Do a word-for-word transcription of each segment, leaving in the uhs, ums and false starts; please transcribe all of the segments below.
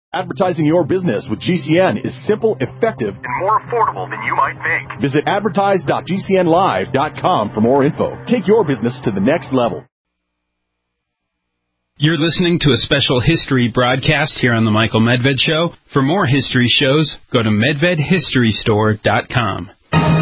Advertising your business with G C N is simple, effective, and more affordable than you might think. Visit advertise dot g c n live dot com for more info. Take your business to the next level. You're listening to a special history broadcast here on The Michael Medved Show. For more history shows, go to medved history store dot com.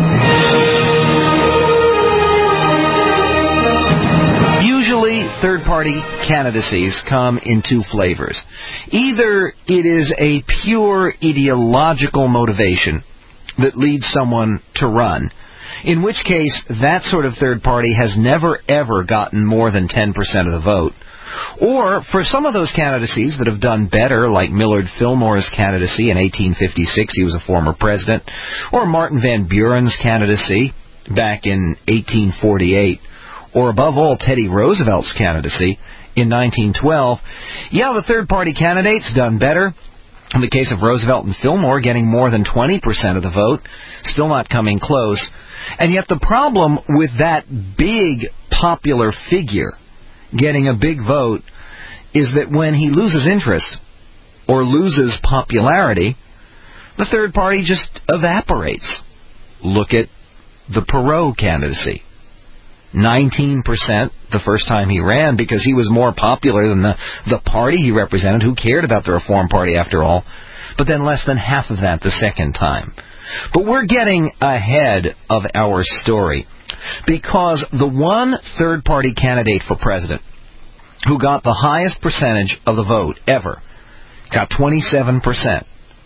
Usually, third-party candidacies come in two flavors. Either it is a pure ideological motivation that leads someone to run, in which case that sort of third party has never, ever gotten more than ten percent of the vote. Or, for some of those candidacies that have done better, like Millard Fillmore's candidacy in eighteen fifty-six, he was a former president, or Martin Van Buren's candidacy back in eighteen forty-eight, or above all, Teddy Roosevelt's candidacy in nineteen twelve, yeah, the third-party candidate's done better. In the case of Roosevelt and Fillmore, getting more than twenty percent of the vote, still not coming close. And yet the problem with that big popular figure getting a big vote is that when he loses interest or loses popularity, the third party just evaporates. Look at the Perot candidacy. nineteen percent the first time he ran because he was more popular than the, the party he represented. Who cared about the Reform Party after all? But then less than half of that the second time. But we're getting ahead of our story because the one third-party candidate for president who got the highest percentage of the vote ever, got twenty-seven percent,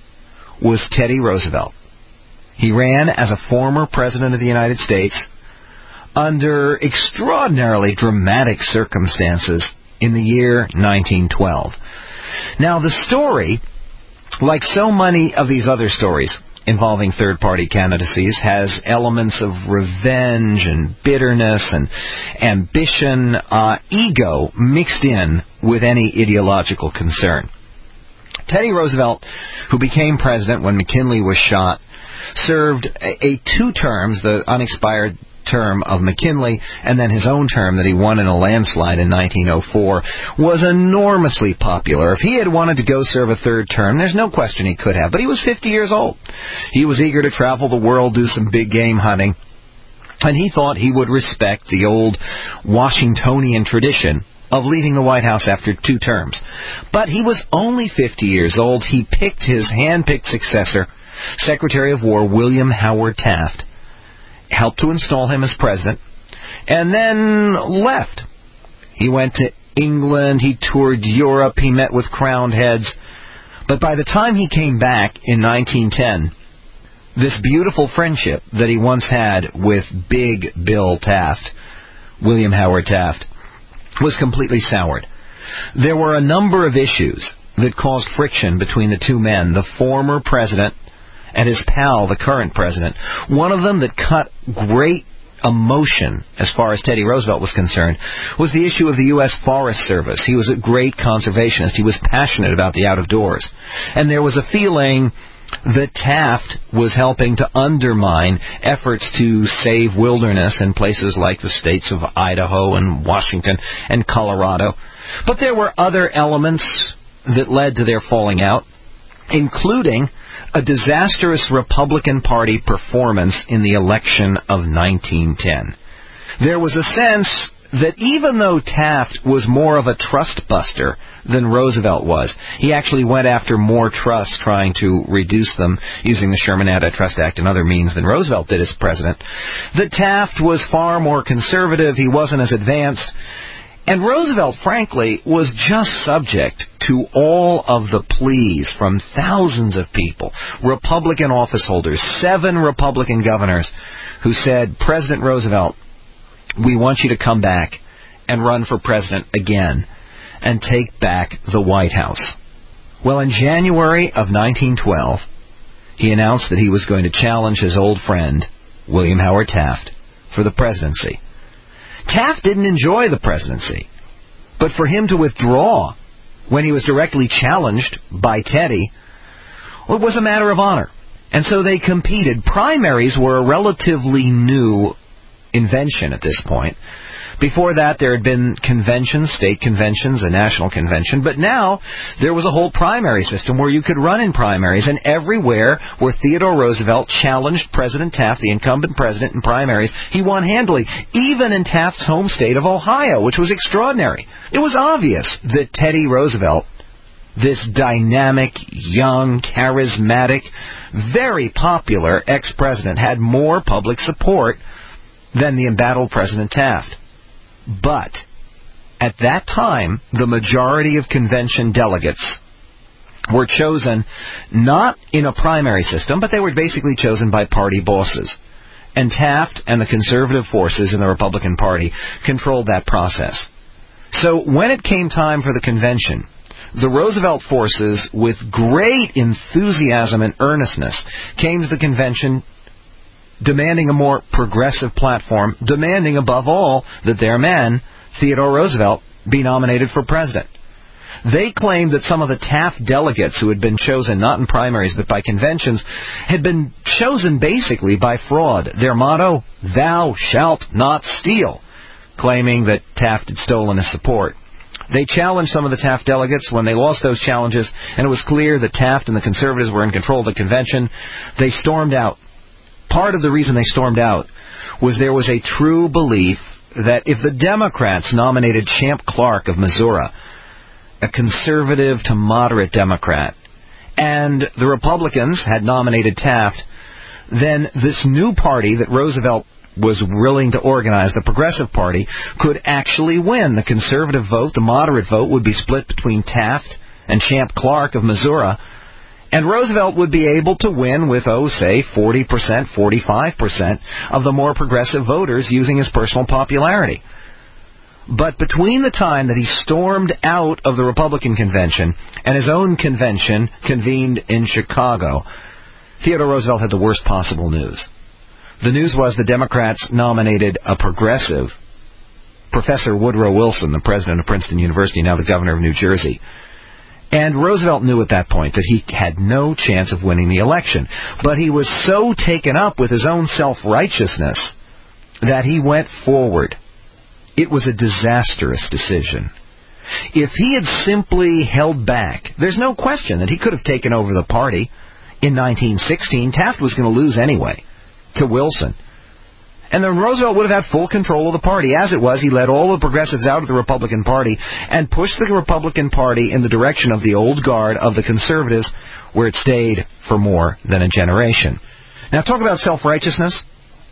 was Teddy Roosevelt. He ran as a former president of the United States under extraordinarily dramatic circumstances in the year nineteen twelve. Now, the story, like so many of these other stories involving third-party candidacies, has elements of revenge and bitterness and ambition, uh, ego mixed in with any ideological concern. Teddy Roosevelt, who became president when McKinley was shot, served a, a two terms, the unexpired term of McKinley and then his own term that he won in a landslide in nineteen oh four, was enormously popular. If he had wanted to go serve a third term, there's no question he could have, but he was fifty years old. He was eager to travel the world, do some big game hunting, and he thought he would respect the old Washingtonian tradition of leaving the White House after two terms. But he was only fifty years old. He picked his hand-picked successor, Secretary of War William Howard Taft, helped to install him as president, and then left. He went to England, he toured Europe, he met with crowned heads. But by the time he came back in nineteen ten, this beautiful friendship that he once had with Big Bill Taft, William Howard Taft, was completely soured. There were a number of issues that caused friction between the two men, the former president and his pal, the current president. One of them that cut great emotion, as far as Teddy Roosevelt was concerned, was the issue of the U S Forest Service. He was a great conservationist. He was passionate about the out-of-doors. And there was a feeling that Taft was helping to undermine efforts to save wilderness in places like the states of Idaho and Washington and Colorado. But there were other elements that led to their falling out, including a disastrous Republican Party performance in the election of nineteen ten. There was a sense that even though Taft was more of a trust buster than Roosevelt was, he actually went after more trusts, trying to reduce them using the Sherman Antitrust Act and other means than Roosevelt did as president, that Taft was far more conservative, he wasn't as advanced. And Roosevelt, frankly, was just subject to all of the pleas from thousands of people, Republican office holders, seven Republican governors, who said, President Roosevelt, we want you to come back and run for president again and take back the White House. Well, in January of nineteen twelve, he announced that he was going to challenge his old friend, William Howard Taft, for the presidency. Taft didn't enjoy the presidency, but for him to withdraw when he was directly challenged by Teddy, well, it was a matter of honor. And so they competed. Primaries were a relatively new invention at this point. Before that, there had been conventions, state conventions, a national convention, but now there was a whole primary system where you could run in primaries, and everywhere where Theodore Roosevelt challenged President Taft, the incumbent president, in primaries, he won handily, even in Taft's home state of Ohio, which was extraordinary. It was obvious that Teddy Roosevelt, this dynamic, young, charismatic, very popular ex-president, had more public support than the embattled President Taft. But at that time, the majority of convention delegates were chosen not in a primary system, but they were basically chosen by party bosses. And Taft and the conservative forces in the Republican Party controlled that process. So when it came time for the convention, the Roosevelt forces, with great enthusiasm and earnestness, came to the convention demanding a more progressive platform, demanding above all that their man, Theodore Roosevelt, be nominated for president. They claimed that some of the Taft delegates who had been chosen not in primaries but by conventions had been chosen basically by fraud. Their motto, "Thou shalt not steal," claiming that Taft had stolen his support. They challenged some of the Taft delegates. When they lost those challenges and it was clear that Taft and the conservatives were in control of the convention, they stormed out. Part of the reason they stormed out was there was a true belief that if the Democrats nominated Champ Clark of Missouri, a conservative to moderate Democrat, and the Republicans had nominated Taft, then this new party that Roosevelt was willing to organize, the Progressive Party, could actually win. The conservative vote, the moderate vote, would be split between Taft and Champ Clark of Missouri, and Roosevelt would be able to win with, oh, say, forty percent, forty-five percent of the more progressive voters using his personal popularity. But between the time that he stormed out of the Republican convention and his own convention convened in Chicago, Theodore Roosevelt had the worst possible news. The news was the Democrats nominated a progressive, Professor Woodrow Wilson, the president of Princeton University, now the governor of New Jersey. And Roosevelt knew at that point that he had no chance of winning the election. But he was so taken up with his own self-righteousness that he went forward. It was a disastrous decision. If he had simply held back, there's no question that he could have taken over the party in nineteen sixteen. Taft was going to lose anyway to Wilson. And then Roosevelt would have had full control of the party. As it was, he let all the progressives out of the Republican Party and pushed the Republican Party in the direction of the old guard of the conservatives, where it stayed for more than a generation. Now, talk about self-righteousness.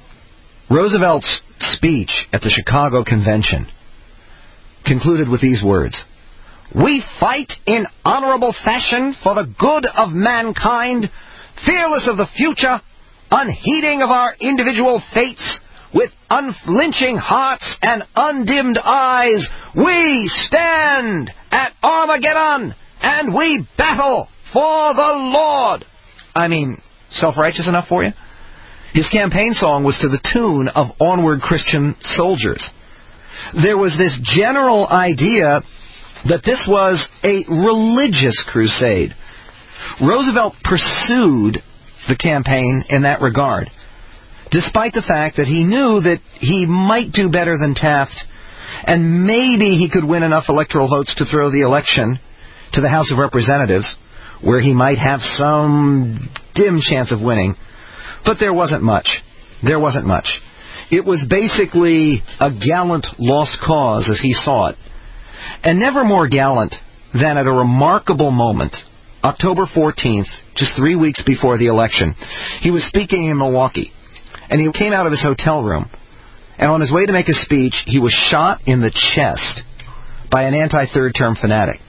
Roosevelt's speech at the Chicago Convention concluded with these words: "We fight in honorable fashion for the good of mankind, fearless of the future, unheeding of our individual fates, with unflinching hearts and undimmed eyes, we stand at Armageddon, and we battle for the Lord." I mean, self-righteous enough for you? His campaign song was to the tune of Onward Christian Soldiers. There was this general idea that this was a religious crusade. Roosevelt pursued the campaign in that regard, despite the fact that he knew that he might do better than Taft, and maybe he could win enough electoral votes to throw the election to the House of Representatives, where he might have some dim chance of winning. But there wasn't much. There wasn't much. It was basically a gallant lost cause as he saw it. And never more gallant than at a remarkable moment, October fourteenth, just three weeks before the election. He was speaking in Milwaukee, and he came out of his hotel room, and on his way to make a speech, he was shot in the chest by an anti-third term fanatic.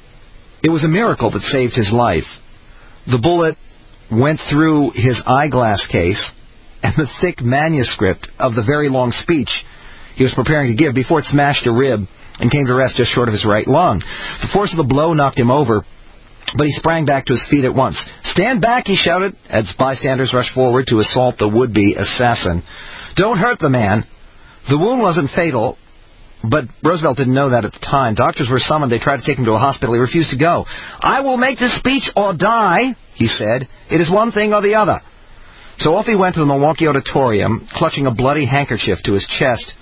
It was a miracle that saved his life. The bullet went through his eyeglass case and the thick manuscript of the very long speech he was preparing to give before it smashed a rib and came to rest just short of his right lung. The force of the blow knocked him over, but he sprang back to his feet at once. "Stand back," he shouted, as bystanders rushed forward to assault the would-be assassin. "Don't hurt the man." The wound wasn't fatal, but Roosevelt didn't know that at the time. Doctors were summoned. They tried to take him to a hospital. He refused to go. "I will make this speech or die," he said. "It is one thing or the other." So off he went to the Milwaukee Auditorium, clutching a bloody handkerchief to his chest,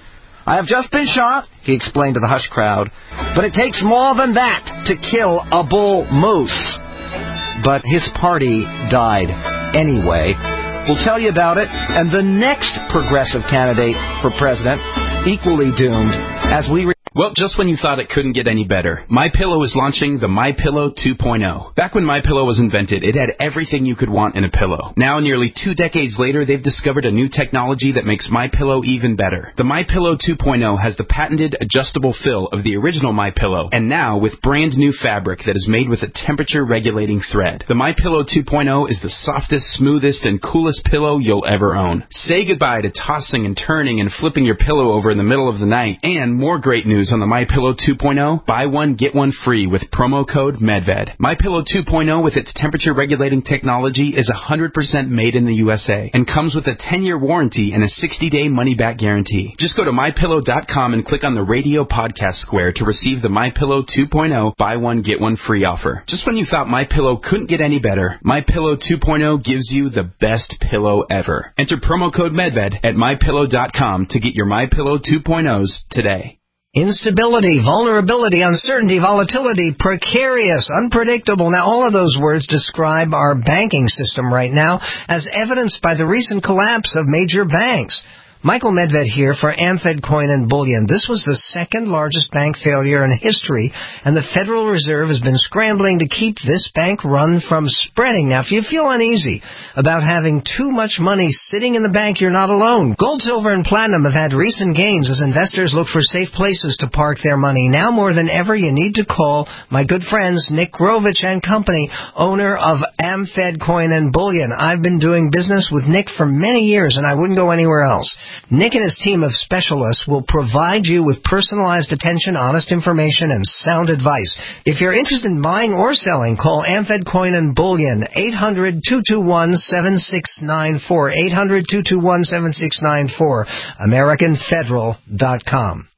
I have just been shot, he explained to the hushed crowd, but it takes more than that to kill a bull moose. But his party died anyway. We'll tell you about it and the next progressive candidate for president, equally doomed, as we... Re- Well, just when you thought it couldn't get any better, MyPillow is launching the MyPillow two point oh. Back when MyPillow was invented, it had everything you could want in a pillow. Now, nearly two decades later, they've discovered a new technology that makes MyPillow even better. The MyPillow two point oh has the patented adjustable fill of the original MyPillow, and now with brand new fabric that is made with a temperature-regulating thread. The MyPillow two point oh is the softest, smoothest, and coolest pillow you'll ever own. Say goodbye to tossing and turning and flipping your pillow over in the middle of the night. And more great news on the MyPillow two point oh, buy one, get one free with promo code MedVed. MyPillow two point oh with its temperature-regulating technology is one hundred percent made in the U S A and comes with a ten-year warranty and a sixty-day money-back guarantee. Just go to My Pillow dot com and click on the radio podcast square to receive the MyPillow two point oh, buy one, get one free offer. Just when you thought MyPillow couldn't get any better, MyPillow two point oh gives you the best pillow ever. Enter promo code MedVed at My Pillow dot com to get your MyPillow two point ohs today. Instability, vulnerability, uncertainty, volatility, precarious, unpredictable. Now, all of those words describe our banking system right now, as evidenced by the recent collapse of major banks. Michael Medved here for AmFed Coin and Bullion. This was the second largest bank failure in history, and the Federal Reserve has been scrambling to keep this bank run from spreading. Now, if you feel uneasy about having too much money sitting in the bank, you're not alone. Gold, silver, and platinum have had recent gains as investors look for safe places to park their money. Now more than ever, you need to call my good friends Nick Grovich and Company, owner of AmFed Coin and Bullion. I've been doing business with Nick for many years, and I wouldn't go anywhere else. Nick and his team of specialists will provide you with personalized attention, honest information, and sound advice. If you're interested in buying or selling, call AmFed Coin and Bullion, eight hundred, two two one, seven six nine four, eight hundred, two two one, seven six nine four, American Federal dot com.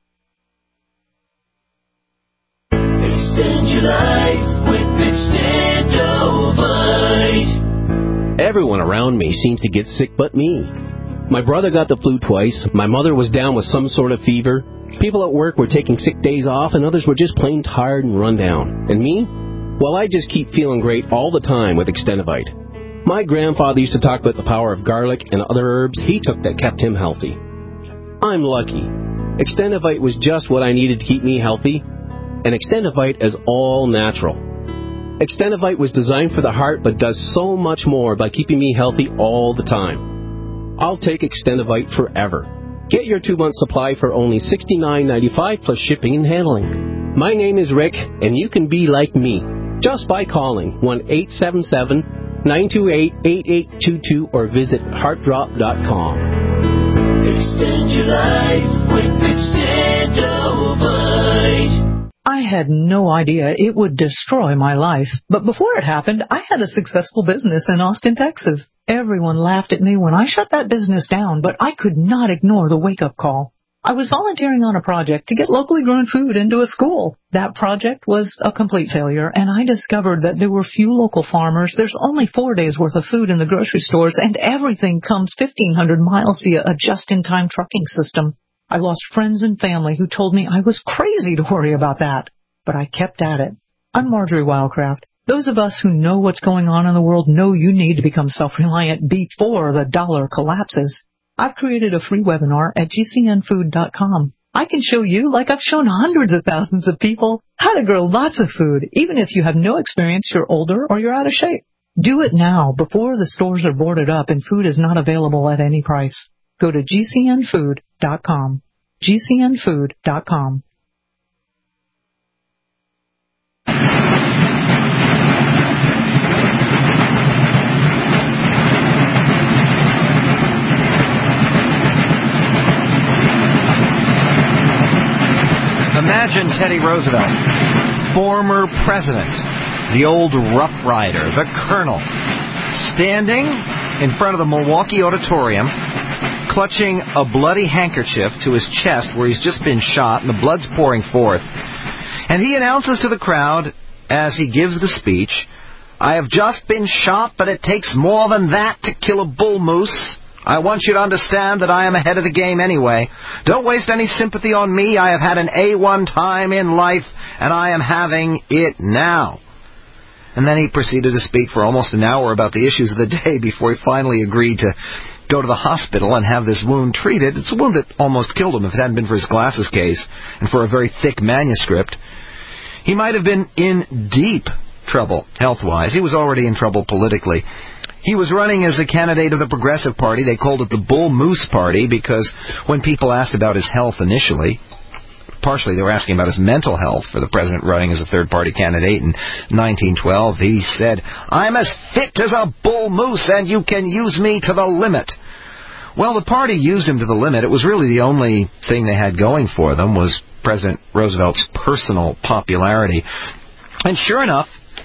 Extend your life with Extendovite. Everyone around me seems to get sick but me. My brother got the flu twice, my mother was down with some sort of fever, people at work were taking sick days off, and others were just plain tired and run down. And me? Well, I just keep feeling great all the time with Extendovite. My grandfather used to talk about the power of garlic and other herbs he took that kept him healthy. I'm lucky. Extendovite was just what I needed to keep me healthy, and Extendovite is all natural. Extendovite was designed for the heart but does so much more by keeping me healthy all the time. I'll take Extendovite forever. Get your two-month supply for only sixty-nine ninety-five plus shipping and handling. My name is Rick, and you can be like me just by calling one eight seven seven, nine two eight, eight eight two two or visit heart drop dot com. Extend your life with Extendovite. I had no idea it would destroy my life, but before it happened, I had a successful business in Austin, Texas. Everyone laughed at me when I shut that business down, but I could not ignore the wake-up call. I was volunteering on a project to get locally grown food into a school. That project was a complete failure, and I discovered that there were few local farmers. There's only four days' worth of food in the grocery stores, and everything comes fifteen hundred miles via a just-in-time trucking system. I lost friends and family who told me I was crazy to worry about that, but I kept at it. I'm Marjorie Wildcraft. Those of us who know what's going on in the world know you need to become self-reliant before the dollar collapses. I've created a free webinar at G C N food dot com. I can show you, like I've shown hundreds of thousands of people, how to grow lots of food, even if you have no experience, you're older, or you're out of shape. Do it now, before the stores are boarded up and food is not available at any price. Go to G C N food dot com. G C N food dot com. Imagine Teddy Roosevelt, former president, the old Rough Rider, the Colonel, standing in front of the Milwaukee Auditorium, clutching a bloody handkerchief to his chest where he's just been shot and the blood's pouring forth. And he announces to the crowd as he gives the speech, "I have just been shot, but it takes more than that to kill a bull moose. I want you to understand that I am ahead of the game anyway. Don't waste any sympathy on me. I have had an A one time in life, and I am having it now. And then he proceeded to speak for almost an hour about the issues of the day before he finally agreed to go to the hospital and have this wound treated. It's a wound that almost killed him if it hadn't been for his glasses case and for a very thick manuscript. He might have been in deep trouble health-wise. He was already in trouble politically. He was running as a candidate of the Progressive Party. They called it the Bull Moose Party because when people asked about his health initially, partially they were asking about his mental health for the president running as a third-party candidate in nineteen twelve. He said, I'm as fit as a bull moose and you can use me to the limit. Well, the party used him to the limit. It was really the only thing they had going for them was President Roosevelt's personal popularity. And sure enough,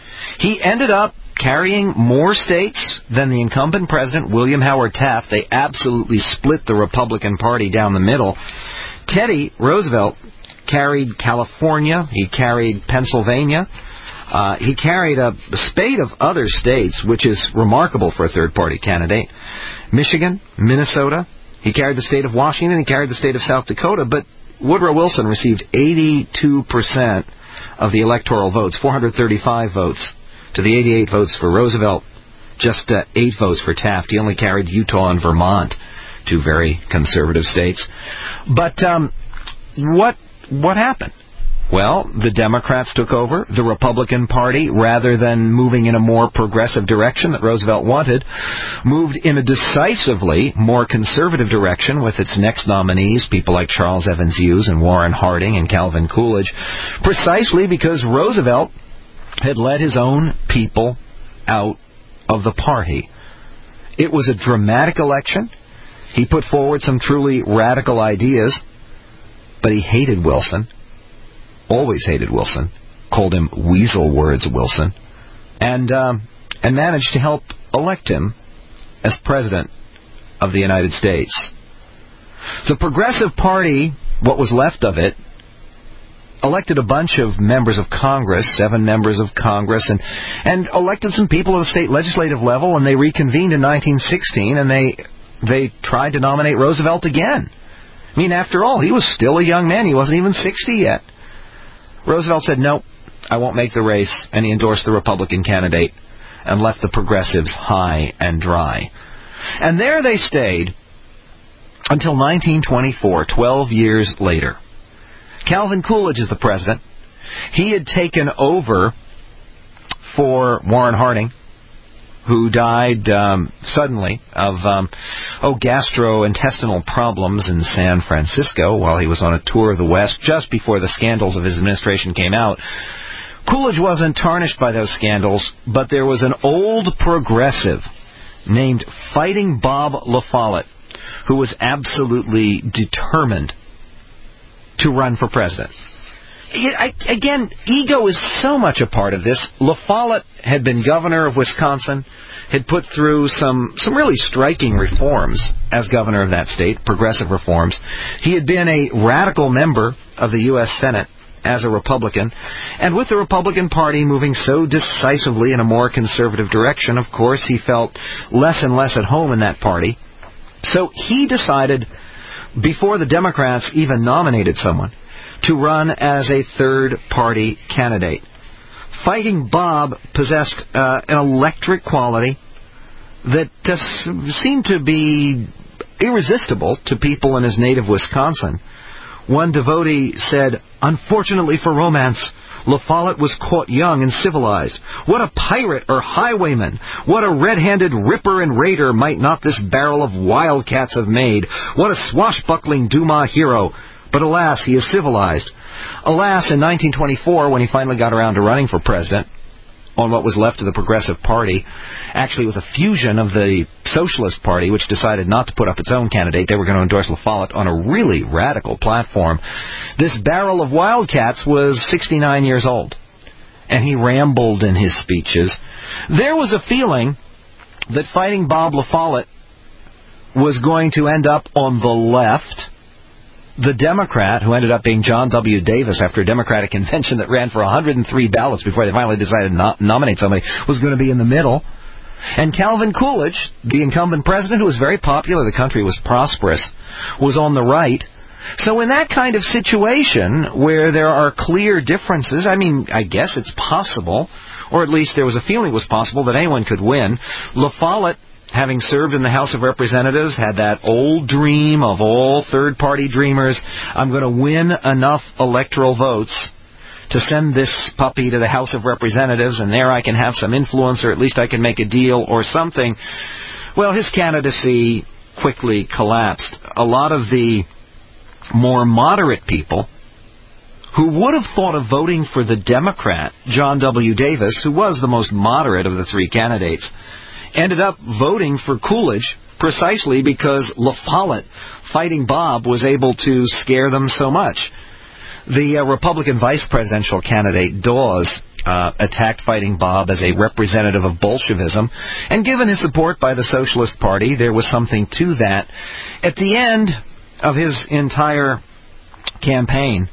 he ended up carrying more states than the incumbent president, William Howard Taft. They absolutely split the Republican Party down the middle. Teddy Roosevelt carried California. He carried Pennsylvania. Uh, he carried a spate of other states, which is remarkable for a third-party candidate. Michigan, Minnesota. He carried the state of Washington. He carried the state of South Dakota. But Woodrow Wilson received eighty-two percent of the electoral votes, four hundred thirty-five votes to the eighty-eight votes for Roosevelt, just uh, eight votes for Taft. He only carried Utah and Vermont, two very conservative states. But um, what what happened? Well, the Democrats took over. The Republican Party, rather than moving in a more progressive direction that Roosevelt wanted, moved in a decisively more conservative direction with its next nominees, people like Charles Evans Hughes and Warren Harding and Calvin Coolidge, precisely because Roosevelt had let his own people out of the party. It was a dramatic election. He put forward some truly radical ideas, but he hated Wilson. Always hated Wilson, called him weasel words Wilson, and um, and managed to help elect him as President of the United States. The Progressive Party, what was left of it, elected a bunch of members of Congress, seven members of Congress, and, and elected some people at the state legislative level, and they reconvened in nineteen sixteen, and they they tried to nominate Roosevelt again. I mean, after all, he was still a young man. He wasn't even sixty yet. Roosevelt said, no, I won't make the race, and he endorsed the Republican candidate and left the progressives high and dry. And there they stayed until nineteen twenty-four, twelve years later. Calvin Coolidge is the president. He had taken over for Warren Harding, who died um, suddenly of um, oh gastrointestinal problems in San Francisco while he was on a tour of the West just before the scandals of his administration came out. Coolidge wasn't tarnished by those scandals, but there was an old progressive named Fighting Bob La Follette who was absolutely determined to run for president. I, again, ego is so much a part of this. La Follette had been governor of Wisconsin, had put through some, some really striking reforms as governor of that state, progressive reforms. He had been a radical member of the U S Senate as a Republican, and with the Republican Party moving so decisively in a more conservative direction, of course, he felt less and less at home in that party. So he decided, before the Democrats even nominated someone, to run as a third-party candidate. Fighting Bob possessed uh, an electric quality that uh, seemed to be irresistible to people in his native Wisconsin. One devotee said, unfortunately for romance, La Follette was caught young and civilized. What a pirate or highwayman, what a red-handed ripper and raider might not this barrel of wildcats have made. What a swashbuckling Dumas hero. But alas, he is civilized. Alas, in nineteen twenty-four, when he finally got around to running for president, on what was left of the Progressive Party, actually with a fusion of the Socialist Party, which decided not to put up its own candidate, they were going to endorse La Follette on a really radical platform. This barrel of wildcats was sixty-nine years old, and he rambled in his speeches. There was a feeling that Fighting Bob La Follette was going to end up on the left. The Democrat, who ended up being John W. Davis after a Democratic convention that ran for one hundred three ballots before they finally decided to no- nominate somebody, was going to be in the middle. And Calvin Coolidge, the incumbent president who was very popular, the country was prosperous, was on the right. So in that kind of situation where there are clear differences, I mean, I guess it's possible, or at least there was a feeling it was possible that anyone could win. La Follette, having served in the House of Representatives, had that old dream of all third-party dreamers, I'm going to win enough electoral votes to send this puppy to the House of Representatives, and there I can have some influence, or at least I can make a deal or something. Well, his candidacy quickly collapsed. A lot of the more moderate people who would have thought of voting for the Democrat, John W. Davis, who was the most moderate of the three candidates, ended up voting for Coolidge precisely because La Follette, Fighting Bob, was able to scare them so much. The uh, Republican vice presidential candidate, Dawes, uh, attacked Fighting Bob as a representative of Bolshevism, and given his support by the Socialist Party, there was something to that. At the end of his entire campaign,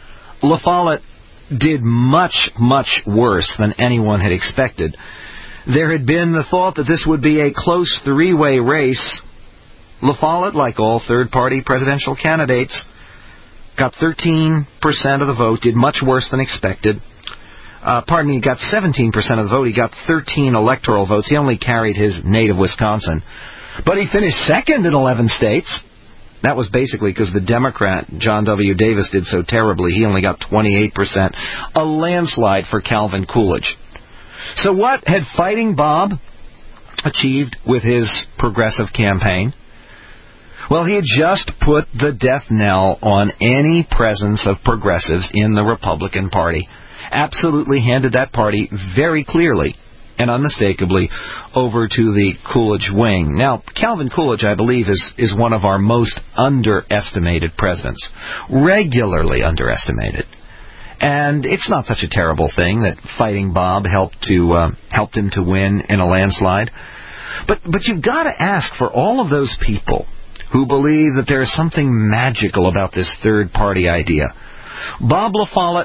La Follette did much, much worse than anyone had expected. There had been the thought that this would be a close three-way race. La Follette, like all third-party presidential candidates, got thirteen percent of the vote, did much worse than expected. Uh, pardon me, he got seventeen percent of the vote. He got thirteen electoral votes. He only carried his native Wisconsin. But he finished second in eleven states. That was basically because the Democrat, John W. Davis, did so terribly. He only got twenty-eight percent. A landslide for Calvin Coolidge. So what had Fighting Bob achieved with his progressive campaign? Well, he had just put the death knell on any presence of progressives in the Republican Party. Absolutely handed that party very clearly and unmistakably over to the Coolidge wing. Now, Calvin Coolidge, I believe, is, is one of our most underestimated presidents. Regularly underestimated. And it's not such a terrible thing that Fighting Bob helped to uh, helped him to win in a landslide. But but you've got to ask, for all of those people who believe that there is something magical about this third-party idea. Bob La Follette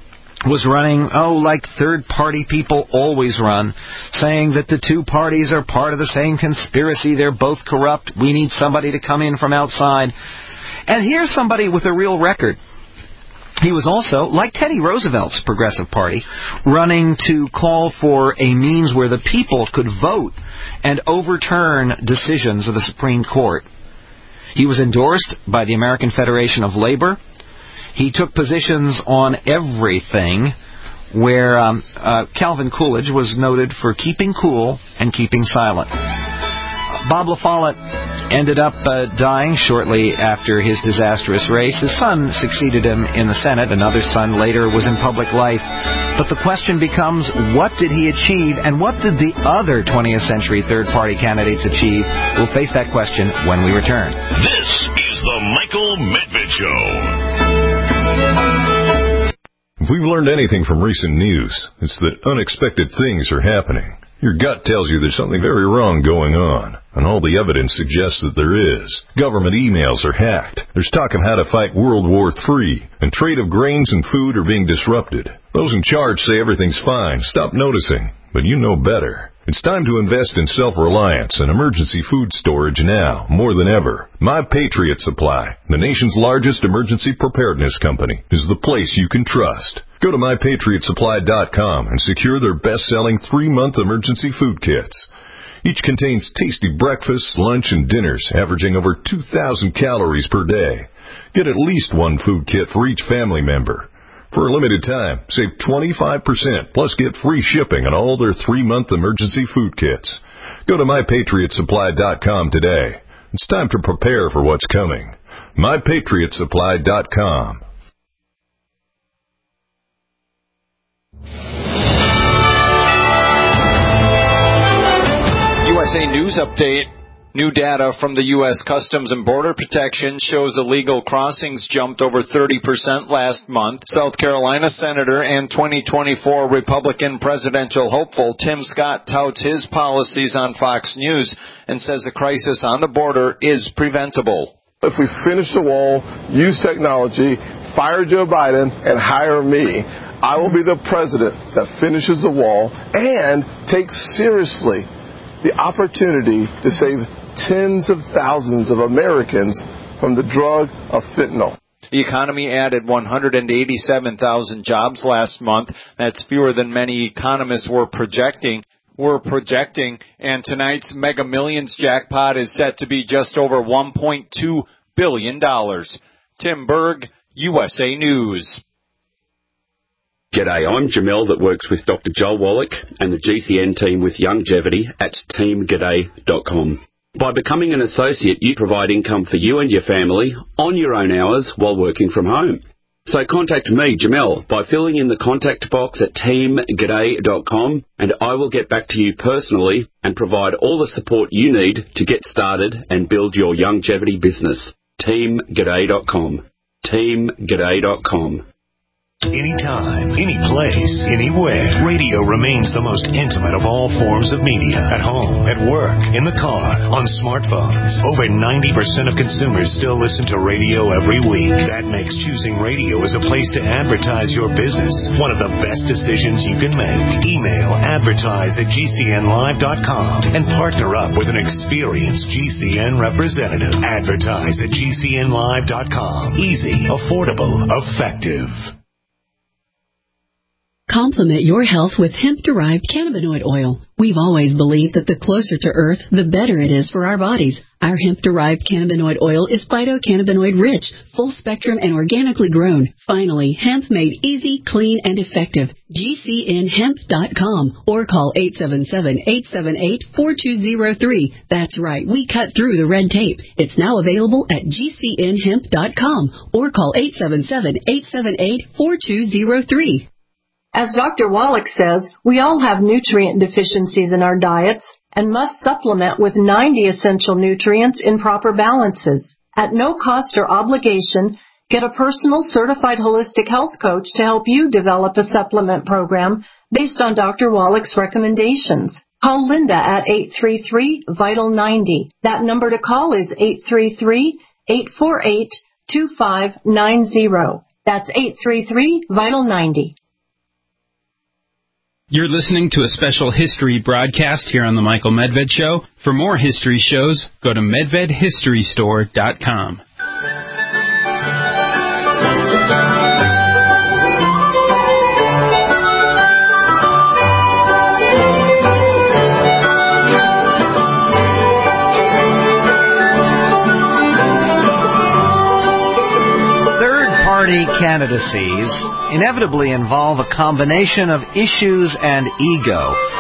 was running, oh, like third-party people always run, saying that the two parties are part of the same conspiracy, they're both corrupt, we need somebody to come in from outside. And here's somebody with a real record. He was also, like Teddy Roosevelt's Progressive Party, running to call for a means where the people could vote and overturn decisions of the Supreme Court. He was endorsed by the American Federation of Labor. He took positions on everything where um, uh, Calvin Coolidge was noted for keeping cool and keeping silent. Bob La Follette ended up uh, dying shortly after his disastrous race. His son succeeded him in the Senate. Another son later was in public life. But the question becomes, what did he achieve, and what did the other twentieth century third-party candidates achieve? We'll face that question when we return. This is the Michael Medved Show. If we've learned anything from recent news, it's that unexpected things are happening. Your gut tells you there's something very wrong going on, and all the evidence suggests that there is. Government emails are hacked. There's talk of how to fight World War Three, and trade of grains and food are being disrupted. Those in charge say everything's fine. Stop noticing, but you know better. It's time to invest in self-reliance and emergency food storage now, more than ever. My Patriot Supply, the nation's largest emergency preparedness company, is the place you can trust. Go to my patriot supply dot com and secure their best-selling three-month emergency food kits. Each contains tasty breakfasts, lunch, and dinners, averaging over two thousand calories per day. Get at least one food kit for each family member. For a limited time, save twenty-five percent, plus get free shipping on all their three-month emergency food kits. Go to my patriot supply dot com today. It's time to prepare for what's coming. my patriot supply dot com. U S A News Update. New data from the U S Customs and Border Protection shows illegal crossings jumped over thirty percent last month. South Carolina Senator and twenty twenty-four Republican presidential hopeful Tim Scott touts his policies on Fox News and says the crisis on the border is preventable. If we finish the wall, use technology, fire Joe Biden, and hire me, I will be the president that finishes the wall and takes seriously the opportunity to save tens of thousands of Americans from the drug of fentanyl. The economy added one hundred eighty-seven thousand jobs last month. That's fewer than many economists were projecting. Were projecting, and tonight's Mega Millions jackpot is set to be just over one point two billion dollars. Tim Berg, U S A News. G'day, I'm Jamel that works with Doctor Joel Wallach and the G C N team with Longevity at team g'day dot com. By becoming an associate, you provide income for you and your family on your own hours while working from home. So contact me, Jamel, by filling in the contact box at team g'day dot com, and I will get back to you personally and provide all the support you need to get started and build your longevity business. team g'day dot com. team g'day dot com. Anytime, any place, anywhere. Radio remains the most intimate of all forms of media. At home, at work, in the car, on smartphones. Over ninety percent of consumers still listen to radio every week. That makes choosing radio as a place to advertise your business one of the best decisions you can make. Email advertise at g c n live dot com and partner up with an experienced G C N representative. Advertise at g c n live dot com. Easy, affordable, effective. Complement your health with hemp-derived cannabinoid oil. We've always believed that the closer to Earth, the better it is for our bodies. Our hemp-derived cannabinoid oil is phytocannabinoid-rich, full-spectrum, and organically grown. Finally, hemp made easy, clean, and effective. G C N hemp dot com or call eight seven seven, eight seven eight, four two zero three. That's right, we cut through the red tape. It's now available at G C N hemp dot com or call eight seven seven, eight seven eight, four two zero three. As Doctor Wallach says, we all have nutrient deficiencies in our diets and must supplement with ninety essential nutrients in proper balances. At no cost or obligation, get a personal certified holistic health coach to help you develop a supplement program based on Doctor Wallach's recommendations. Call Linda at eight three three, vital ninety. That number to call is eight three three, eight four eight, two five nine zero. That's eight three three, vital ninety. You're listening to a special history broadcast here on The Michael Medved Show. For more history shows, go to medved history store dot com. Party candidacies inevitably involve a combination of issues and ego.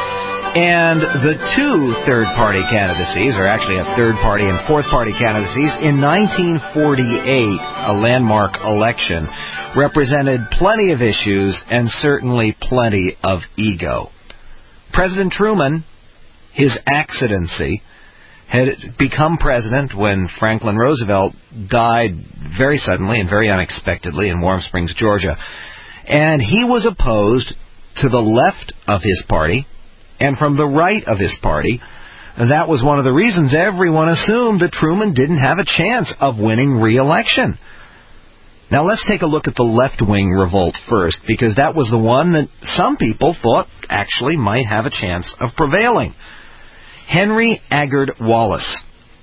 And the two third-party candidacies, or actually a third-party and fourth-party candidacies, in nineteen forty-eight, a landmark election, represented plenty of issues and certainly plenty of ego. President Truman, his accidency, had become president when Franklin Roosevelt died very suddenly and very unexpectedly in Warm Springs, Georgia. And he was opposed to the left of his party and from the right of his party. And that was one of the reasons everyone assumed that Truman didn't have a chance of winning re-election. Now let's take a look at the left-wing revolt first, because that was the one that some people thought actually might have a chance of prevailing. Henry Aggard Wallace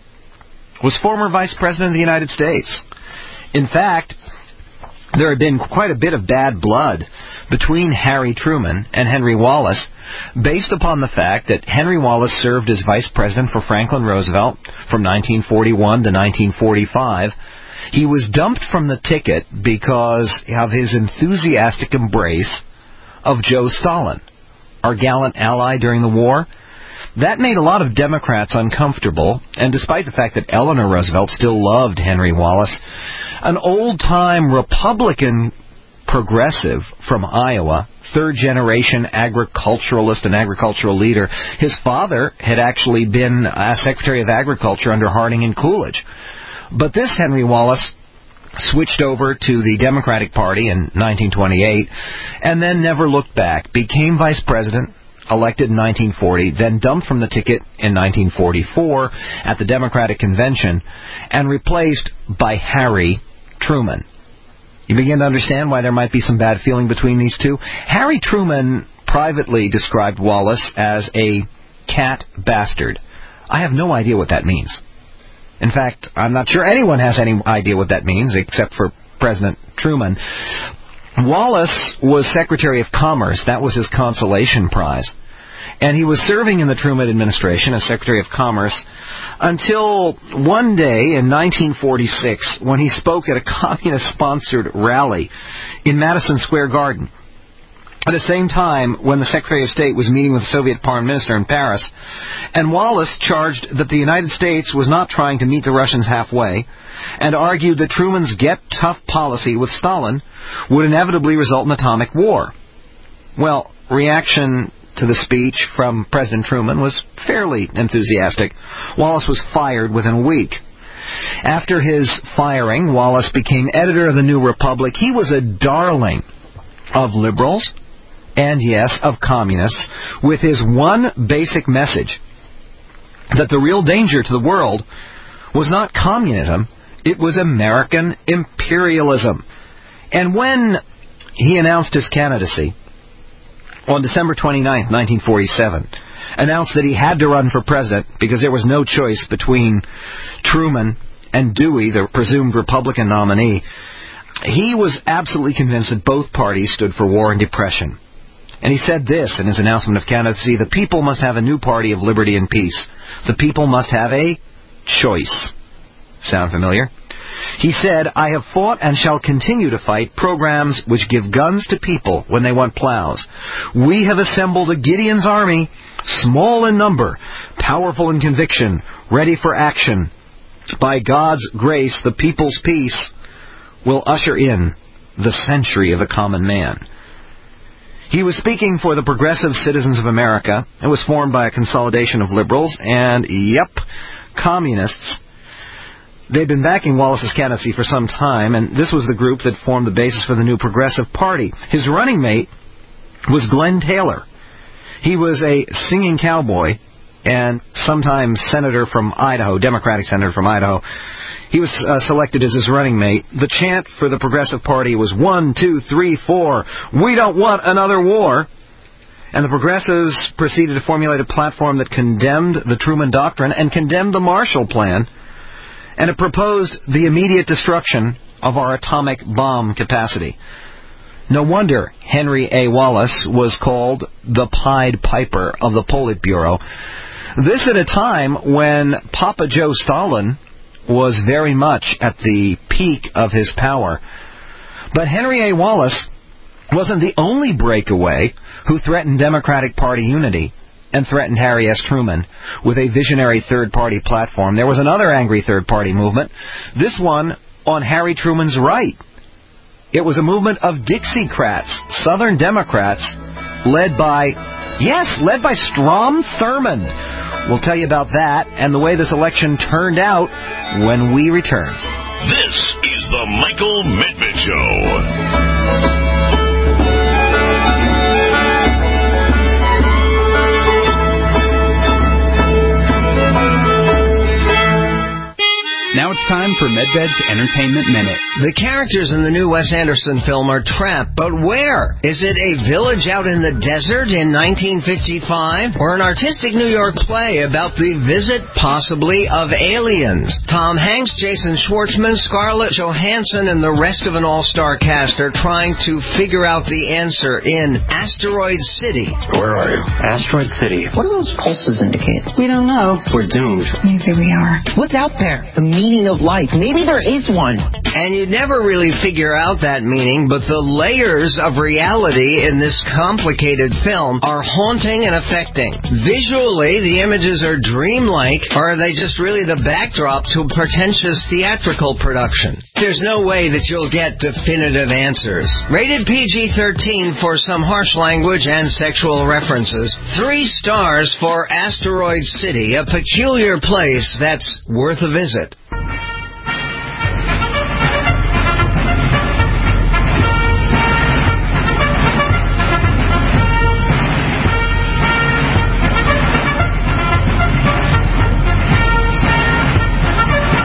was former Vice President of the United States. In fact, there had been quite a bit of bad blood between Harry Truman and Henry Wallace based upon the fact that Henry Wallace served as Vice President for Franklin Roosevelt from nineteen forty-one to nineteen forty-five. He was dumped from the ticket because of his enthusiastic embrace of Joe Stalin, our gallant ally during the war. That made a lot of Democrats uncomfortable, and despite the fact that Eleanor Roosevelt still loved Henry Wallace, an old-time Republican progressive from Iowa, third-generation agriculturalist and agricultural leader, his father had actually been a Secretary of Agriculture under Harding and Coolidge. But this Henry Wallace switched over to the Democratic Party in nineteen twenty-eight, and then never looked back, became Vice President, elected in nineteen forty, then dumped from the ticket in nineteen forty-four at the Democratic Convention, and replaced by Harry Truman. You begin to understand why there might be some bad feeling between these two? Harry Truman privately described Wallace as a cat bastard. I have no idea what that means. In fact, I'm not sure anyone has any idea what that means, except for President Truman. Wallace was Secretary of Commerce. That was his consolation prize. And he was serving in the Truman administration as Secretary of Commerce until one day in nineteen forty-six when he spoke at a communist-sponsored rally in Madison Square Garden. At the same time when the Secretary of State was meeting with the Soviet Foreign Minister in Paris, and Wallace charged that the United States was not trying to meet the Russians halfway, and argued that Truman's get-tough policy with Stalin would inevitably result in atomic war. Well, reaction to the speech from President Truman was fairly enthusiastic. Wallace was fired within a week. After his firing, Wallace became editor of the New Republic. He was a darling of liberals and, yes, of communists, with his one basic message that the real danger to the world was not communism, it was American imperialism. And when he announced his candidacy on December twenty-ninth, nineteen forty-seven, announced that he had to run for president because there was no choice between Truman and Dewey, the presumed Republican nominee, he was absolutely convinced that both parties stood for war and depression. And he said this in his announcement of candidacy: the people must have a new party of liberty and peace. The people must have a choice. Sound familiar? He said, I have fought and shall continue to fight programs which give guns to people when they want plows. We have assembled a Gideon's army, small in number, powerful in conviction, ready for action. By God's grace, the people's peace will usher in the century of the common man. He was speaking for the Progressive Citizens of America. It was formed by a consolidation of liberals and, yep, communists. They'd been backing Wallace's candidacy for some time, and this was the group that formed the basis for the new Progressive Party. His running mate was Glenn Taylor. He was a singing cowboy and sometimes senator from Idaho, Democratic senator from Idaho. He was uh, selected as his running mate. The chant for the Progressive Party was one, two, three, four. We don't want another war. And the Progressives proceeded to formulate a platform that condemned the Truman Doctrine and condemned the Marshall Plan. And it proposed the immediate destruction of our atomic bomb capacity. No wonder Henry A. Wallace was called the Pied Piper of the Politburo. This at a time when Papa Joe Stalin was very much at the peak of his power. But Henry A. Wallace wasn't the only breakaway who threatened Democratic Party unity and threatened Harry S. Truman with a visionary third-party platform. There was another angry third-party movement, this one on Harry Truman's right. It was a movement of Dixiecrats, Southern Democrats, led by, yes, led by Strom Thurmond. We'll tell you about that and the way this election turned out when we return. This is the Michael Medved Show. Now it's time for Medved's Entertainment Minute. The characters in the new Wes Anderson film are trapped, but where? Is it a village out in the desert in nineteen fifty-five? Or an artistic New York play about the visit, possibly, of aliens? Tom Hanks, Jason Schwartzman, Scarlett Johansson, and the rest of an all-star cast are trying to figure out the answer in Asteroid City. Where are you? Asteroid City. What do those pulses indicate? We don't know. We're doomed. Maybe we are. What's out there? The meaning of life. Maybe there is one. And you'd never really figure out that meaning, but the layers of reality in this complicated film are haunting and affecting. Visually, the images are dreamlike, or are they just really the backdrop to a pretentious theatrical production? There's no way that you'll get definitive answers. Rated P G thirteen for some harsh language and sexual references. Three stars for Asteroid City, a peculiar place that's worth a visit.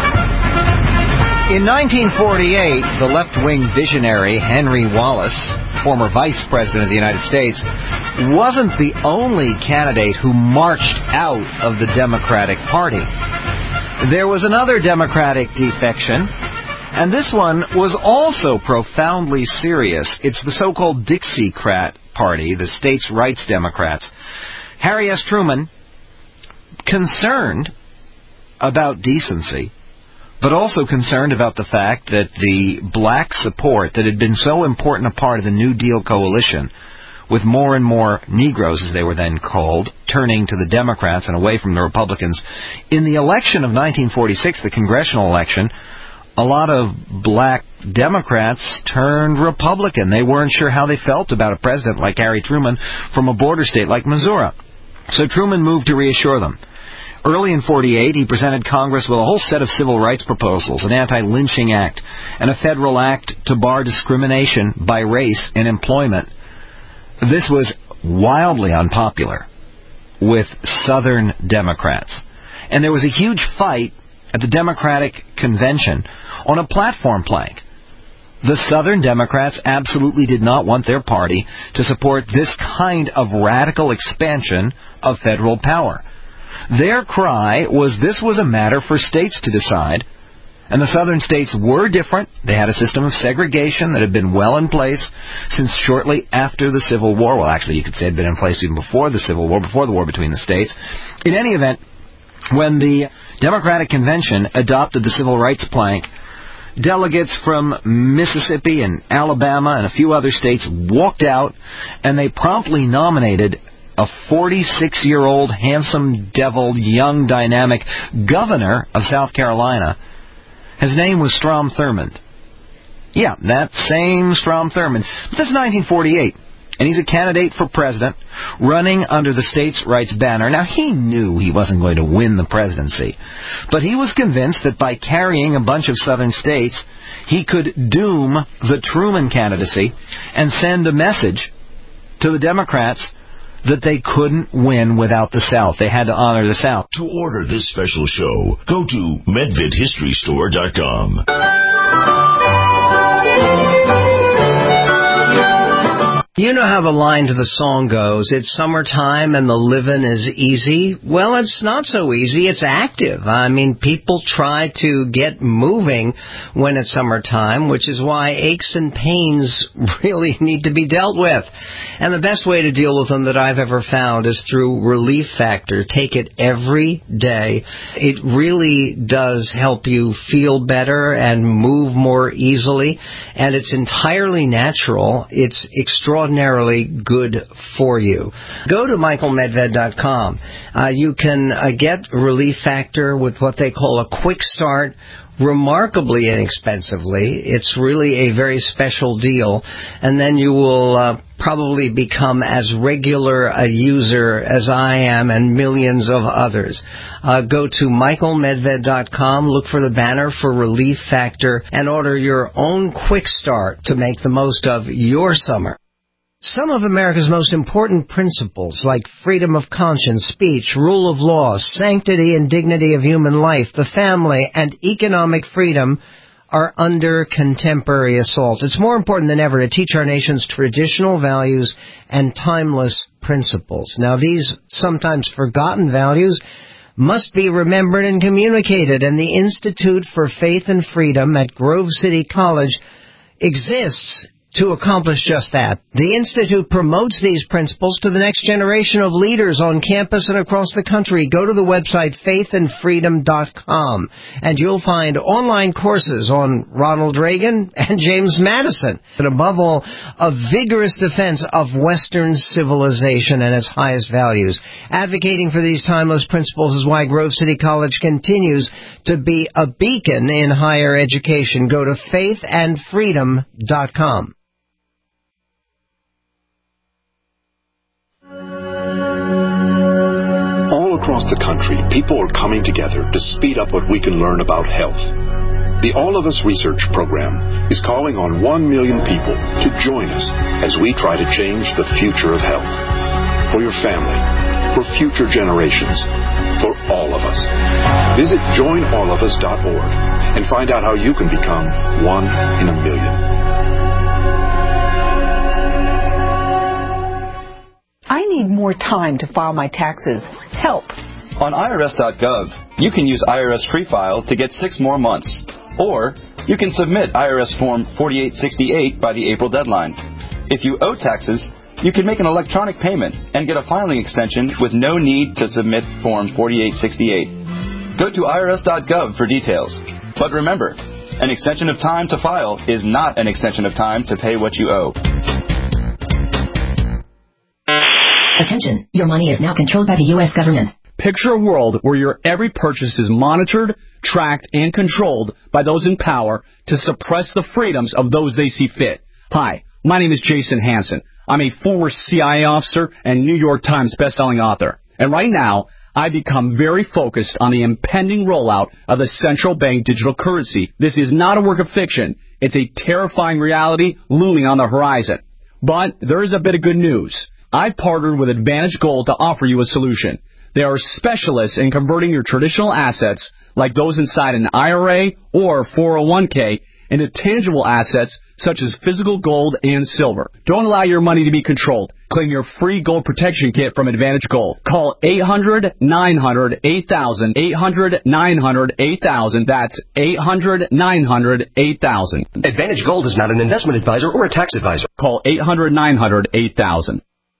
In nineteen forty-eight, the left-wing visionary Henry Wallace former Vice President of the United States, wasn't the only candidate who marched out of the Democratic Party. There was another Democratic defection, and this one was also profoundly serious. It's the so-called Dixiecrat Party, the states' rights Democrats. Harry S. Truman, concerned about decency, but also concerned about the fact that the black support that had been so important a part of the New Deal coalition, with more and more Negroes, as they were then called, turning to the Democrats and away from the Republicans. In the election of nineteen forty-six, the congressional election, a lot of black Democrats turned Republican. They weren't sure how they felt about a president like Harry Truman from a border state like Missouri. So Truman moved to reassure them. Early in forty-eight, he presented Congress with a whole set of civil rights proposals, an anti-lynching act, and a federal act to bar discrimination by race in employment. This was wildly unpopular with Southern Democrats. And there was a huge fight at the Democratic Convention on a platform plank. The Southern Democrats absolutely did not want their party to support this kind of radical expansion of federal power. Their cry was this was a matter for states to decide, and the Southern states were different. They had a system of segregation that had been well in place since shortly after the Civil War. Well, actually, you could say it had been in place even before the Civil War, before the war between the states. In any event, when the Democratic Convention adopted the civil rights plank, delegates from Mississippi and Alabama and a few other states walked out, and they promptly nominated a forty-six-year-old, handsome, deviled, young, dynamic governor of South Carolina. His name was Strom Thurmond. Yeah, that same Strom Thurmond. But this is nineteen forty-eight, and he's a candidate for president, running under the states' rights banner. Now, he knew he wasn't going to win the presidency, but he was convinced that by carrying a bunch of southern states, he could doom the Truman candidacy and send a message to the Democrats that they couldn't win without the South. They had to honor the South. To order this special show, go to medved history store dot com. You know how the line to the song goes, it's summertime and the living is easy. Well, it's not so easy, it's active. I mean, people try to get moving when it's summertime, which is why aches and pains really need to be dealt with. And the best way to deal with them that I've ever found is through Relief Factor. Take it every day. It really does help you feel better and move more easily, and it's entirely natural. It's extraordinary. Extraordinarily good for you. Go to michael medved dot com. Uh, you can uh, get Relief Factor with what they call a quick start, remarkably inexpensively. It's really a very special deal. And then you will uh, probably become as regular a user as I am and millions of others. Uh, go to michael medved dot com, look for the banner for Relief Factor, and order your own quick start to make the most of your summer. Some of America's most important principles, like freedom of conscience, speech, rule of law, sanctity and dignity of human life, the family, and economic freedom, are under contemporary assault. It's more important than ever to teach our nation's traditional values and timeless principles. Now, these sometimes forgotten values must be remembered and communicated, and the Institute for Faith and Freedom at Grove City College exists to accomplish just that. The Institute promotes these principles to the next generation of leaders on campus and across the country. Go to the website faith and freedom dot com, and you'll find online courses on Ronald Reagan and James Madison. And above all, a vigorous defense of Western civilization and its highest values. Advocating for these timeless principles is why Grove City College continues to be a beacon in higher education. Go to faith and freedom dot com. Across the country, people are coming together to speed up what we can learn about health. The All of Us Research Program is calling on one million people to join us as we try to change the future of health. For your family, for future generations, for all of us. Visit join all of us dot org and find out how you can become one in a million. need more time to file my taxes. Help. On I R S dot gov, you can use I R S Free File to get six more months. Or you can submit I R S Form forty-eight sixty-eight by the April deadline. If you owe taxes, you can make an electronic payment and get a filing extension with no need to submit Form forty-eight sixty-eight. Go to I R S dot gov for details. But remember, an extension of time to file is not an extension of time to pay what you owe. Attention, your money is now controlled by the U S government. Picture a world where your every purchase is monitored, tracked, and controlled by those in power to suppress the freedoms of those they see fit. Hi, my name is Jason Hansen. I'm a former C I A officer and New York Times bestselling author. And right now, I've become very focused on the impending rollout of the central bank digital currency. This is not a work of fiction. It's a terrifying reality looming on the horizon. But there is a bit of good news. I've partnered with Advantage Gold to offer you a solution. They are specialists in converting your traditional assets, like those inside an I R A or four oh one k, into tangible assets such as physical gold and silver. Don't allow your money to be controlled. Claim your free gold protection kit from Advantage Gold. Call eight hundred, nine hundred, eight thousand, eight hundred, nine hundred, eight thousand. That's eight hundred, nine hundred, eight thousand. Advantage Gold is not an investment advisor or a tax advisor. Call eight hundred, nine hundred, eight thousand.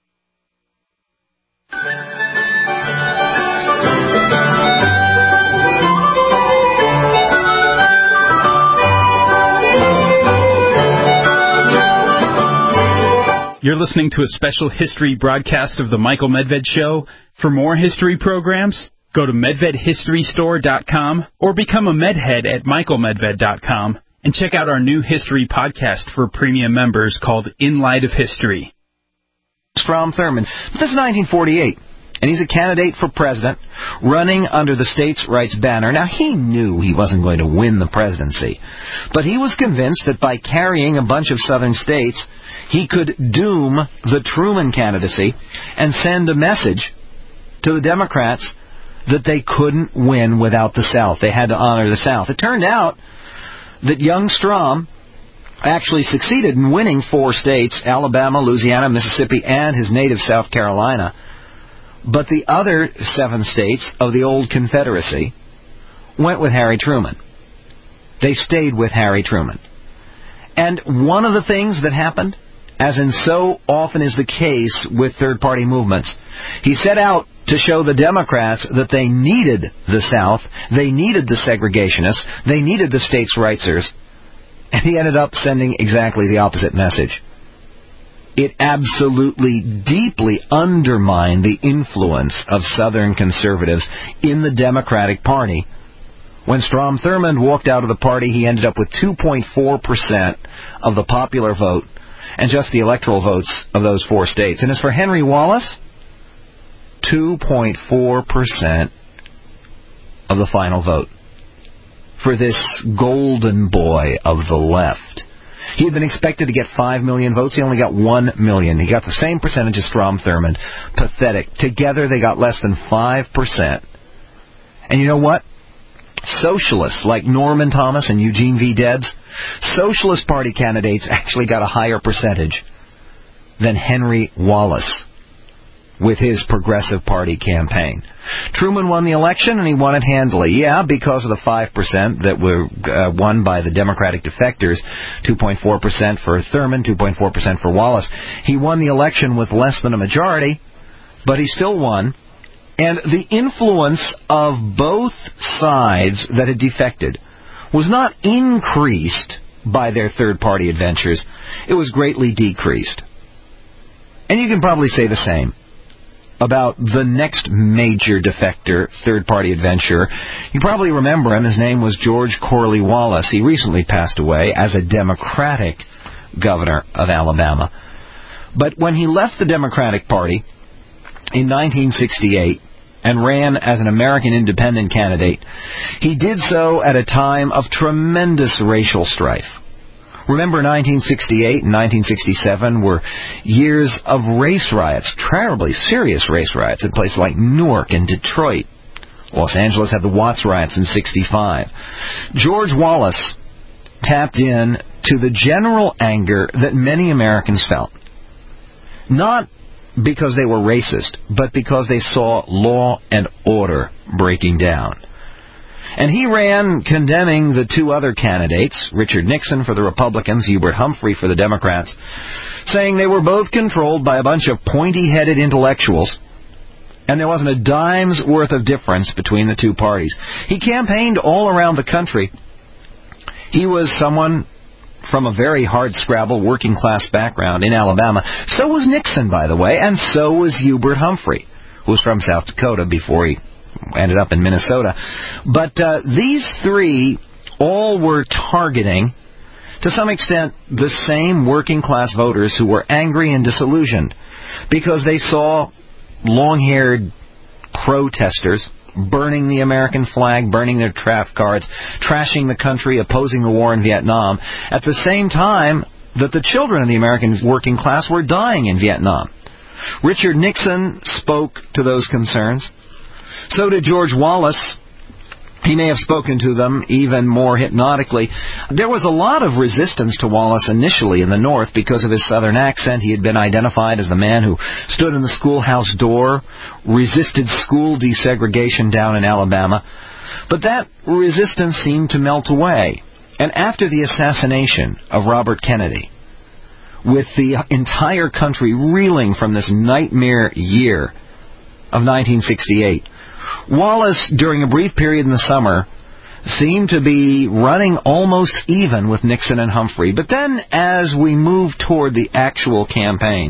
You're listening to a special history broadcast of the Michael Medved Show. For more history programs, go to medved history store dot com or become a medhead at michael medved dot com and check out our new history podcast for premium members called In Light of History. Strom Thurmond. But this is nineteen forty-eight, and he's a candidate for president running under the states' rights banner. Now, he knew he wasn't going to win the presidency, but he was convinced that by carrying a bunch of southern states, he could doom the Truman candidacy and send a message to the Democrats that they couldn't win without the South. They had to honor the South. It turned out that young Strom actually succeeded in winning four states, Alabama, Louisiana, Mississippi, and his native South Carolina. But the other seven states of the old Confederacy went with Harry Truman. They stayed with Harry Truman. And one of the things that happened, as in so often is the case with third-party movements, he set out to show the Democrats that they needed the South, they needed the segregationists, they needed the states' rightsers, and he ended up sending exactly the opposite message. It absolutely, deeply undermined the influence of Southern conservatives in the Democratic Party. When Strom Thurmond walked out of the party, he ended up with two point four percent of the popular vote and just the electoral votes of those four states. And as for Henry Wallace, two point four percent of the final vote for this golden boy of the left. He had been expected to get five million votes. He only got one million. He got the same percentage as Strom Thurmond. Pathetic. Together, they got less than five percent. And you know what? Socialists like Norman Thomas and Eugene V. Debs, Socialist Party candidates actually got a higher percentage than Henry Wallace with his Progressive Party campaign. Truman won the election, and he won it handily. Yeah, because of the five percent that were uh, won by the Democratic defectors, two point four percent for Thurmond, two point four percent for Wallace. He won the election with less than a majority, but he still won. And the influence of both sides that had defected was not increased by their third-party adventures. It was greatly decreased. And you can probably say the same about the next major defector, third-party adventurer. You probably remember him. His name was George Corley Wallace. He recently passed away as a Democratic governor of Alabama. But when he left the Democratic Party in nineteen sixty-eight and ran as an American independent candidate, he did so at a time of tremendous racial strife. Remember, nineteen sixty-eight and nineteen sixty-seven were years of race riots, terribly serious race riots in places like Newark and Detroit. Los Angeles had the Watts riots in sixty-five. George Wallace tapped in to the general anger that many Americans felt. Not because they were racist, but because they saw law and order breaking down. And he ran condemning the two other candidates, Richard Nixon for the Republicans, Hubert Humphrey for the Democrats, saying they were both controlled by a bunch of pointy-headed intellectuals, and there wasn't a dime's worth of difference between the two parties. He campaigned all around the country. He was someone from a very hard-scrabble working-class background in Alabama. So was Nixon, by the way, and so was Hubert Humphrey, who was from South Dakota before he ended up in Minnesota. But uh, these three all were targeting, to some extent, the same working-class voters who were angry and disillusioned because they saw long-haired protesters burning the American flag, burning their draft cards, trashing the country, opposing the war in Vietnam, at the same time that the children of the American working class were dying in Vietnam. Richard Nixon spoke to those concerns. So did George Wallace. He may have spoken to them even more hypnotically. There was a lot of resistance to Wallace initially in the North because of his Southern accent. He had been identified as the man who stood in the schoolhouse door, resisted school desegregation down in Alabama. But that resistance seemed to melt away. And after the assassination of Robert Kennedy, with the entire country reeling from this nightmare year of nineteen sixty-eight, Wallace, during a brief period in the summer, seemed to be running almost even with Nixon and Humphrey. But then, as we moved toward the actual campaign,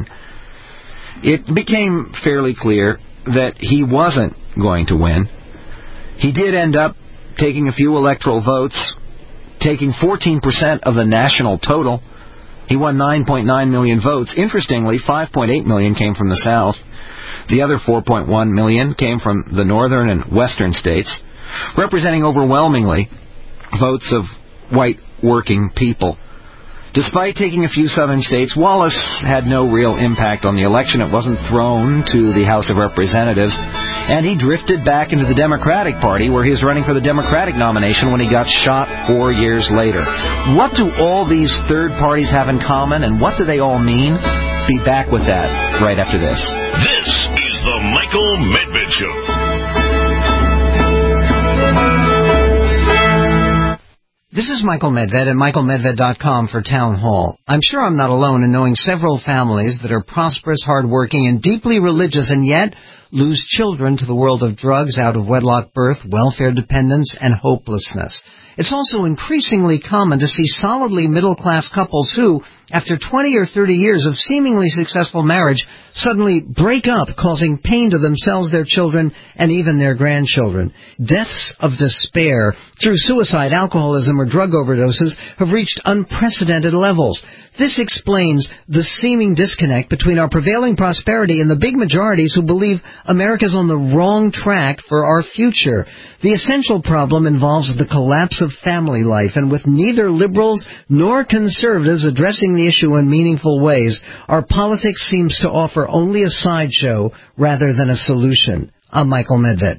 it became fairly clear that he wasn't going to win. He did end up taking a few electoral votes, taking fourteen percent of the national total. He won nine point nine million votes. Interestingly, five point eight million came from the South. The other four point one million came from the northern and western states, representing overwhelmingly votes of white working people. Despite taking a few southern states, Wallace had no real impact on the election. It wasn't thrown to the House of Representatives, and he drifted back into the Democratic Party, where he was running for the Democratic nomination when he got shot four years later. What do all these third parties have in common, and what do they all mean? Be back with that right after this. This is the Michael Medved Show. This is Michael Medved at michael medved dot com for Town Hall. I'm sure I'm not alone in knowing several families that are prosperous, hardworking, and deeply religious, and yet lose children to the world of drugs, out-of-wedlock birth, welfare dependence, and hopelessness. It's also increasingly common to see solidly middle-class couples who, after twenty or thirty years of seemingly successful marriage, suddenly break up, causing pain to themselves, their children, and even their grandchildren. Deaths of despair through suicide, alcoholism, or drug overdoses have reached unprecedented levels. This explains the seeming disconnect between our prevailing prosperity and the big majorities who believe America's on the wrong track for our future. The essential problem involves the collapse of family life, and with neither liberals nor conservatives addressing the issue in meaningful ways, our politics seems to offer only a sideshow rather than a solution. I'm Michael Medved.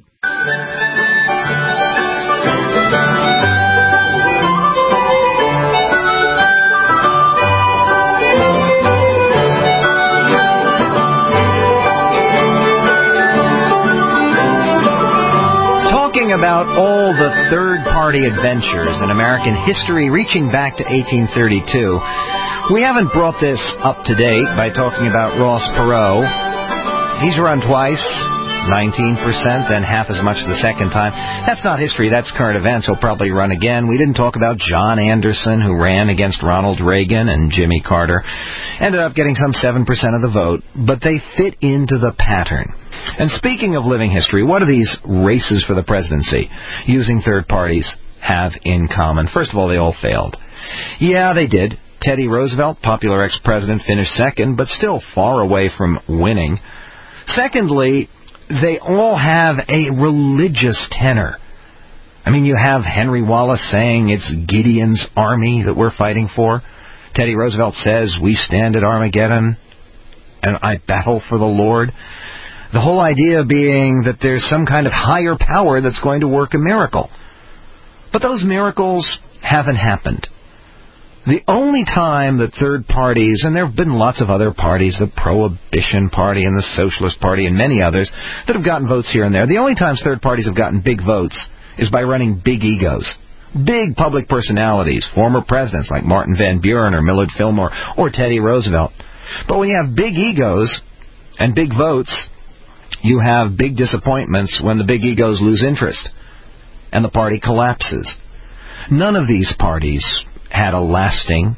Talking about all the third-party adventures in American history reaching back to eighteen thirty-two, we haven't brought this up to date by talking about Ross Perot. He's run twice, nineteen percent, then half as much the second time. That's not history, that's current events. He'll probably run again. We didn't talk about John Anderson, who ran against Ronald Reagan and Jimmy Carter. Ended up getting some seven percent of the vote, but they fit into the pattern. And speaking of living history, what do these races for the presidency using third parties have in common? First of all, they all failed. Yeah, they did. Teddy Roosevelt, popular ex-president, finished second, but still far away from winning. Secondly, they all have a religious tenor. I mean, you have Henry Wallace saying it's Gideon's army that we're fighting for. Teddy Roosevelt says, we stand at Armageddon and I battle for the Lord. The whole idea being that there's some kind of higher power that's going to work a miracle. But those miracles haven't happened. The only time that third parties, and there have been lots of other parties, the Prohibition Party and the Socialist Party and many others, that have gotten votes here and there, the only times third parties have gotten big votes is by running big egos. Big public personalities, former presidents like Martin Van Buren or Millard Fillmore or Teddy Roosevelt. But when you have big egos and big votes, you have big disappointments when the big egos lose interest and the party collapses. None of these parties had a lasting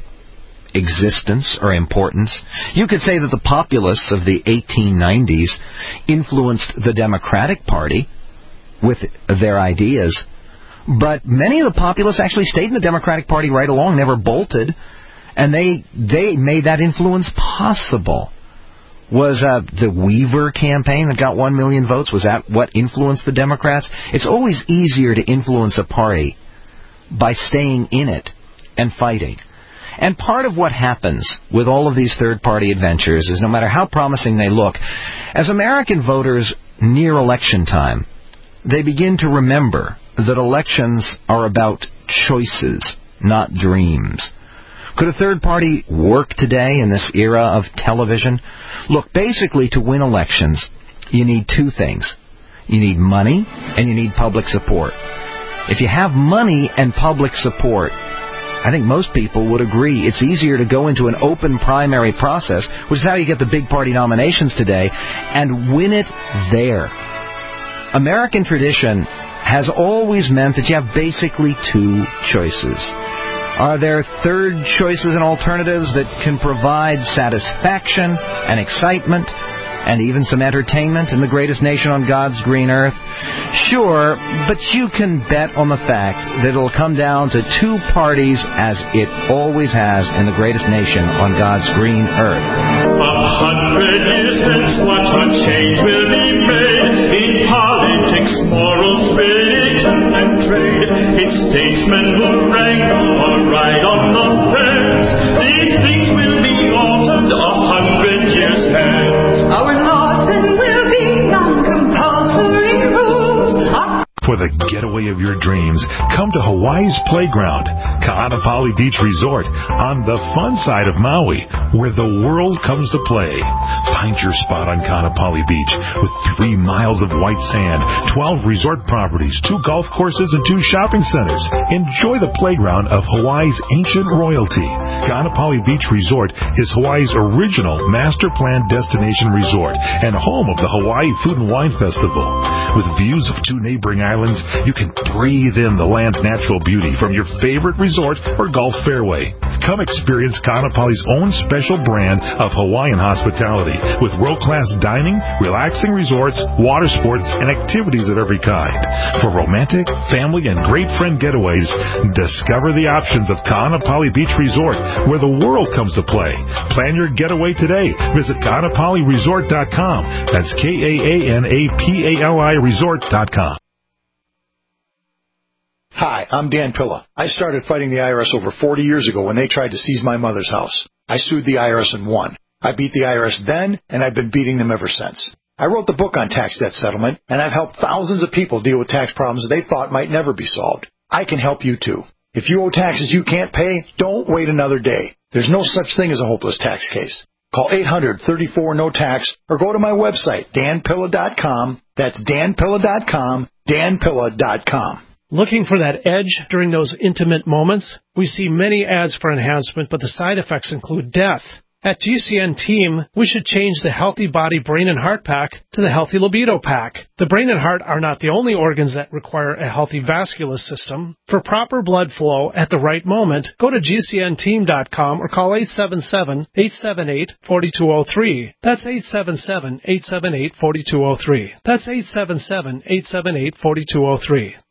existence or importance. You could say that the populists of the eighteen nineties influenced the Democratic Party with their ideas, but many of the populists actually stayed in the Democratic Party right along, never bolted, and they they made that influence possible. Was uh, the Weaver campaign that got one million votes, was that what influenced the Democrats? It's always easier to influence a party by staying in it and fighting. And part of what happens with all of these third-party adventures is no matter how promising they look, as American voters near election time, they begin to remember that elections are about choices, not dreams. Could a third party work today in this era of television? Look, basically to win elections, you need two things. You need money and you need public support. If you have money and public support, I think most people would agree it's easier to go into an open primary process, which is how you get the big party nominations today, and win it there. American tradition has always meant that you have basically two choices. Are there third choices and alternatives that can provide satisfaction and excitement and even some entertainment in the greatest nation on God's green earth? Sure, but you can bet on the fact that it'll come down to two parties as it always has in the greatest nation on God's green earth. A hundred years hence, what a change will be made in politics, morals, religion, and trade. In statesmen who rank or ride on the fence, these things will be altered a hundred years hence. Our laws then will be non-compulsory rules. For the getaway of your dreams, come to Hawaii's Playground, Ka'anapali Beach Resort, on the fun side of Maui, where the world comes to play. Find your spot on Ka'anapali Beach with three miles of white sand, twelve resort properties, two golf courses, and two shopping centers. Enjoy the playground of Hawaii's ancient royalty. Ka'anapali Beach Resort is Hawaii's original master plan destination resort and home of the Hawaii Food and Wine Festival. With views of two neighboring islands, you can breathe in the land's natural beauty from your favorite resort or golf fairway. Come experience Ka'anapali's own special brand of Hawaiian hospitality with world-class dining, relaxing resorts, water sports, and activities of every kind. For romantic, family, and great friend getaways, discover the options of Ka'anapali Beach Resort, where the world comes to play. Plan your getaway today. Visit Ka'anapali Resort dot com. That's K A A N A P A L I Resort dot com. Hi, I'm Dan Pilla. I started fighting the I R S over forty years ago when they tried to seize my mother's house. I sued the I R S and won. I beat the I R S then, and I've been beating them ever since. I wrote the book on tax debt settlement, and I've helped thousands of people deal with tax problems they thought might never be solved. I can help you too. If you owe taxes you can't pay, don't wait another day. There's no such thing as a hopeless tax case. Call eight hundred, thirty-four, no tax or go to my website, dan pilla dot com. That's dan pilla dot com, dan pilla dot com. Looking for that edge during those intimate moments? We see many ads for enhancement, but the side effects include death. At G C N Team, we should change the Healthy Body, Brain, and Heart Pack to the Healthy Libido Pack. The brain and heart are not the only organs that require a healthy vascular system. For proper blood flow at the right moment, go to G C N team dot com or call eight seven seven, eight seven eight, four two zero three. That's eight seven seven, eight seven eight, four two zero three. That's eight seven seven, eight seven eight, four two zero three.